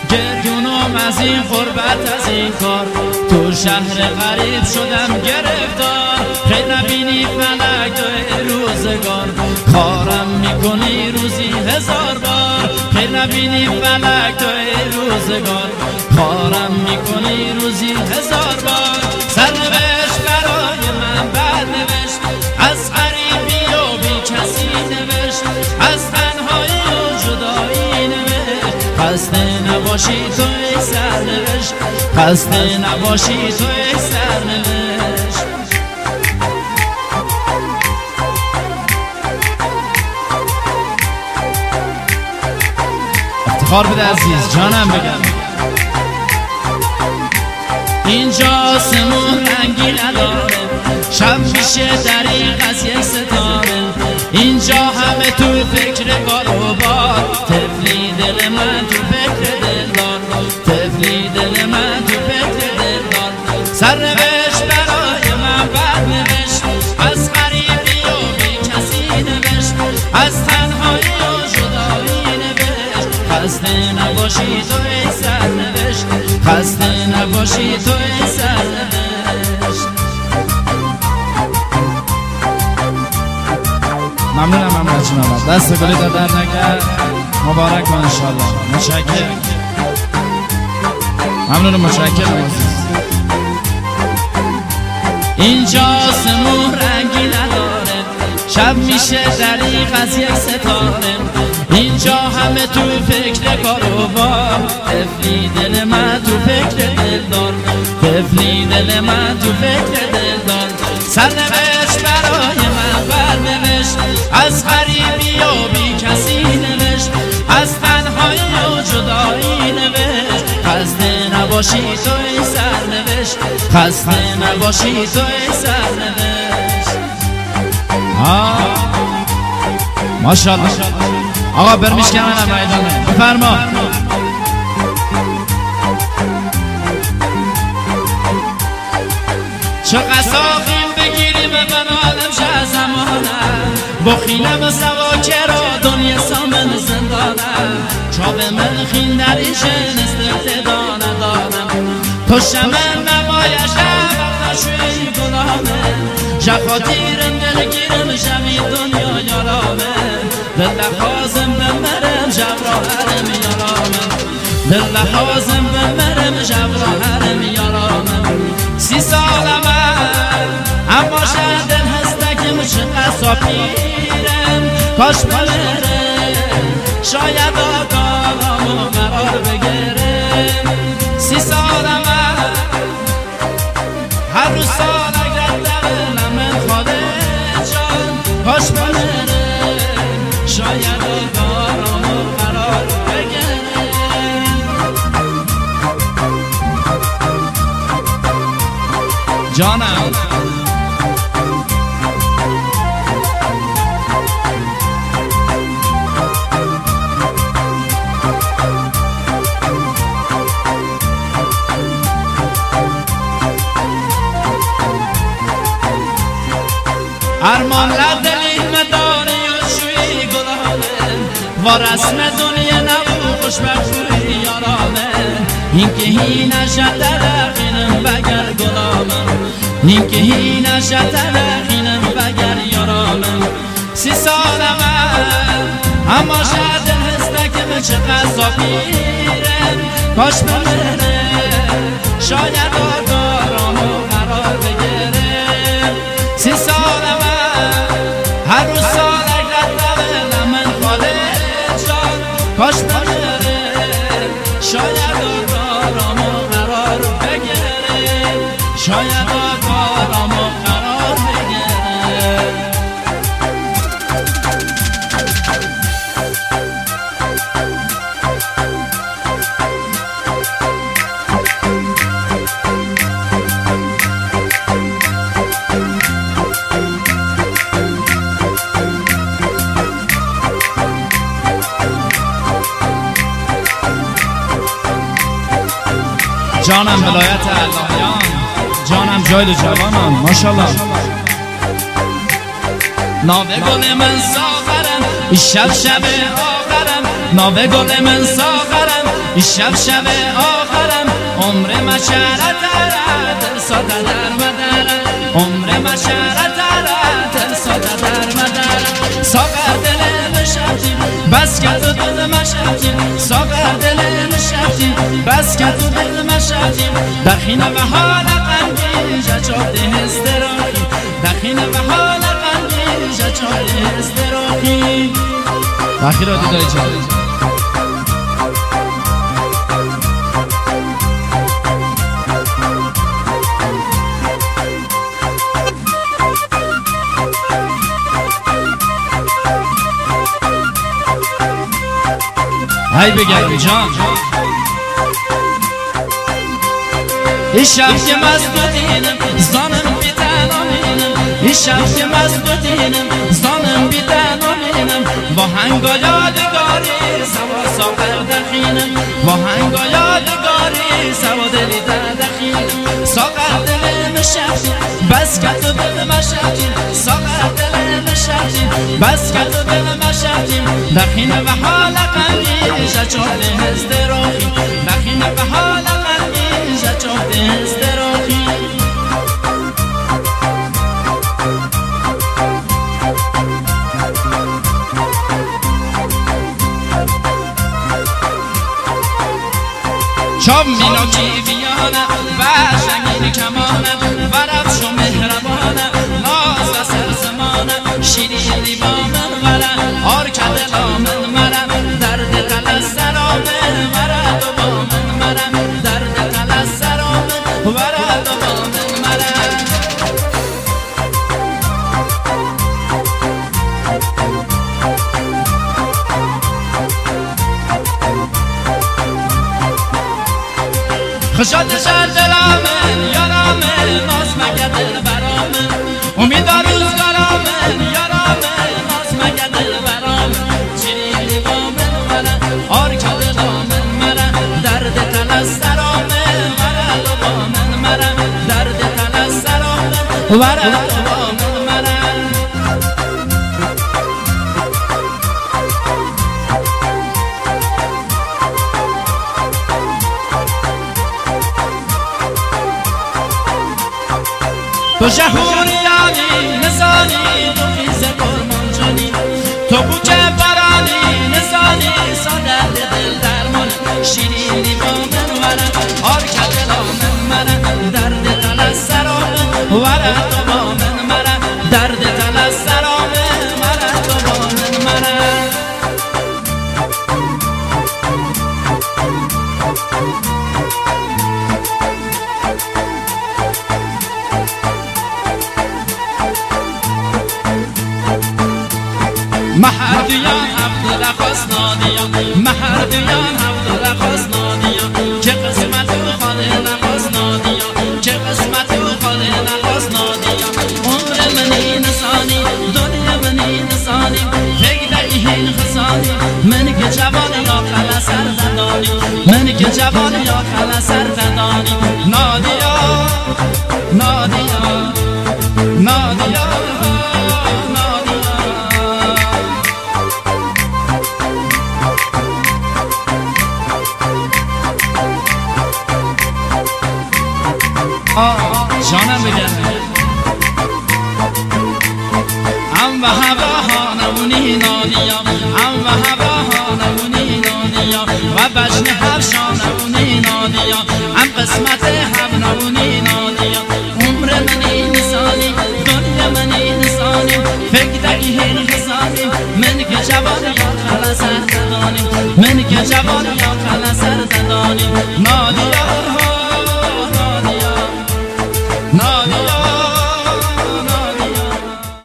گردونم از این غربت از این کار، تو شهر غریب شدم گرفتار. خیلی نبینی فلک توی روزگار، خارم میکنی روزی 1000 بار. خیلی نبینی فلک توی روزگار، خارم میکنی روزی 1000 بار. سرنوشت برای من بد نوشت، از غریبی و بی کسی نوشت، از تنهایی و جدایی نوشت. خسته نباشی توی سرنوشت، خسته نباشی توی سرنوشت. افتخار بده عزیز جانم بگم. اینجا آسمون رنگی نداره، شب میشه دریغ از یک ستاره. اینجا همه تو فکر کار و بار، طفلی دل من تو فکر دلدار، طفلی دل من تو فکر دلدار. سرنوشت برای من بد نوشت، از غریبی و بی کسی نوشت، از تنهایی و جدایی نوشت. خسته نباشی توی سرنوشت، خسته نباشی توی سرنوشت. ممنونم محمد جون، دست گلی در نکرد، مبارک کن انشالله. متشکرم، ممنونم، متشکرم. اینجا آسمون رنگی نداره، شب میشه دریغ از یک ستاره. اینجا همه تو فکر کار و بار، طفلی دل من تو فکر دلدار، طفلی دل من تو فکر دلدار. سرنوشت برای من برنوشت، از غریبی و بی کسی نوشت، از تنهایی و جدایی نوشت. خسته نباشی توی سرنوشت، خسته نباشی توی سرنوشت. ماشاءالله آقا برمیش کنم میدانه بفرما. چه قساقیم بگیریم بنالم شه زمانم، بخینم سوا کرا دنیا سامن زندانم. چاب ملخین دریشه نست دانم، تو شمن نمایش برداشوی گلامه. جخاتیرم دلگیرم شمی دنیا یارامه، دل خازم بمرم جبراهرم یارامه، دل خازم بمرم جبراهرم یارامه. 30 سالمه اما شاید دل هستکم چه قصابیرم، کاش بلرم شاید آقامو قرار بگیرم. 30 سالمه هر روز سال اگر دلم من خواهد جان، کاش بلرم شاید آقامو قرار بگیرم. جانم ارمان لدلی مداری و شوی گلانه، و رسم دنیا نبو خوشبختی یارانه. این که هی نشد رقینم بگر گلامم، این که هی نشد رقینم بگر یارانم. 30 سالمه اما شاید دل هستکم چه قصابیرم، کاش بمرم شاید آقارامو قرار بگیرم. 30 سالمه هر روز سال اگر دلم من خواهد جان، کاش بمرم شاید آقارامو قرار بگیرم، شاید آقارامو قرار بگیرم. جانم ولایت اللهیان، جانم جایل جوانم ماشاءالله. ناوه گل من ساغرم این شب شب آخرم، ناوه گل من ساغرم شب شب آخرم عمر مشرت دل ساده در مدرم عمر مشرت دل ساده در مدرم ساقر دل مشرتی بس که تو دل مشرتی ساقر دل مشرتی بس که تو دل مشرتی دخینه و حال قنگی جاده استراحی دخینه و حال قنگی جاده استراحی بخیراتی دایی چه ای بگردی جان ای شب که مستودینم زانم بی تنامینم ای شب که مستودینم زانم بی تنامینم با هنگا یادگاری سوا ساقر دخینم با هنگا یادگاری سوا دلی دخینم ساقر دل مشرتی بس که تو دل مشرتی ساقر دل مشرتی بس که تو دل مشرتی دخینه و حال قنگی جاده استراحی دخینه و حال قنگی جاده استراحی چون میناکی بیانه و شنگین کمانه و رفش و مهربانه ناز و سرزمانه شیرینی با من وره آرکد لامن مرم درد قلع سرامن ورد و با من مرم درد قلع سرامن ورد و با من مرم خشاد شد دلامن یارامن ناز مگه دل برامن امید روزگارامن یارامن ناز مگه دل برامن چیلی با من ورن آرکد لامن مرن درد قلع سرامن ورد و با من مرن درد قلع سرامن ورد و با من مرن تو شهوریانی نزانی تو خیز قرمان جانی تو بوچه برانی نزانی ساده دل درمان شیرینی با من ورد آرکد لامن مرن درد قلع سرامن ورد و با من مرن درد قلع سرامن ورد و با من مرن مهردیان عبدالرخاص نادیان مهردیان عبدالرخاص نادیان که قسمت و خاله نخاص نادیان که قسمت و خاله نخاص نادیان عمر منی نسانی دنیا منی نسانی فکر این خسانی من که جوان یا خلا سردانی من که جوان یا خلا سردانی نادیا نادیا نادیا جانم بگم ام و هوا هانمونی نادیا ام و هوا هانمونی نادیا و بجن هفشانمونی نادیا ام قسمت هبنمونی نادیا عمر منی نسانی دنیا منی نسانی فکر این حسانی من که جوان یا خلا سردانی من که جوان یا خلا سردانی